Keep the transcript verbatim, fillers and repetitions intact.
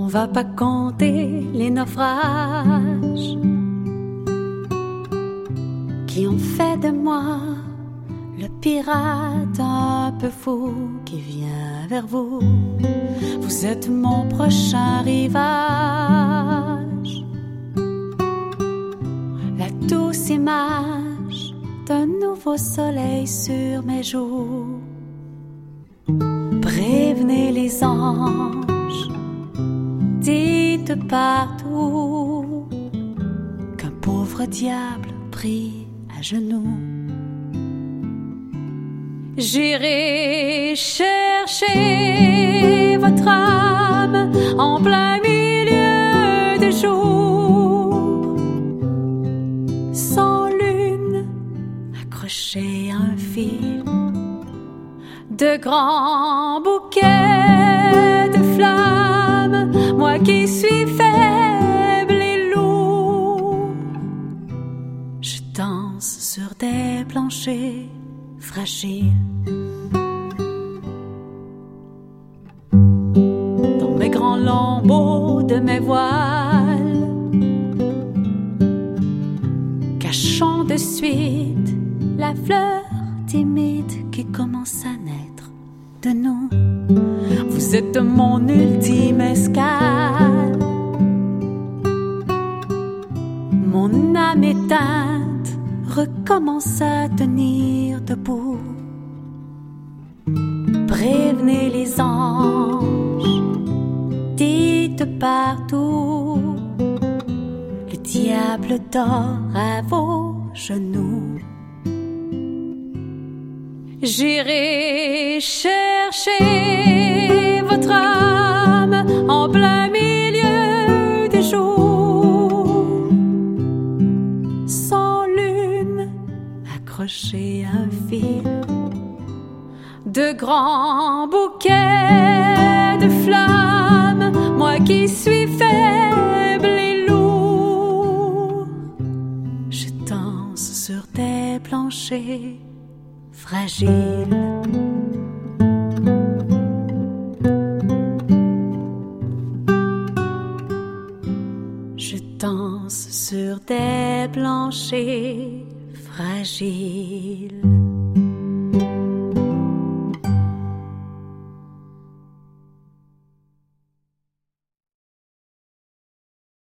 On va pas compter les naufrages qui ont fait de moi le pirate un peu fou qui vient vers vous. Vous êtes mon prochain rivage, la douce image d'un nouveau soleil sur mes joues. Prévenez les anges, dites partout qu'un pauvre diable prie à genoux. J'irai chercher votre âme en plein milieu du jour, sans lune, accrochée à un fil, de grands bouquets de flammes, moi qui suis faible et lourd. Je danse sur des planchers fragiles. Dans mes grands lambeaux de mes voiles, cachons de suite la fleur timide qui commence à naître de nous. Vous êtes mon ultime escale, mon âme éteinte recommence à tenir debout. Prévenez les anges, dites partout, le diable dort à vos genoux. J'irai chercher votre âme en plein milieu du jour, sans lune, accrochée à un fil, de grands bouquets de flammes, moi qui suis faible et lourd. Je danse sur des planchers fragiles. Je danse sur des planchers fragiles.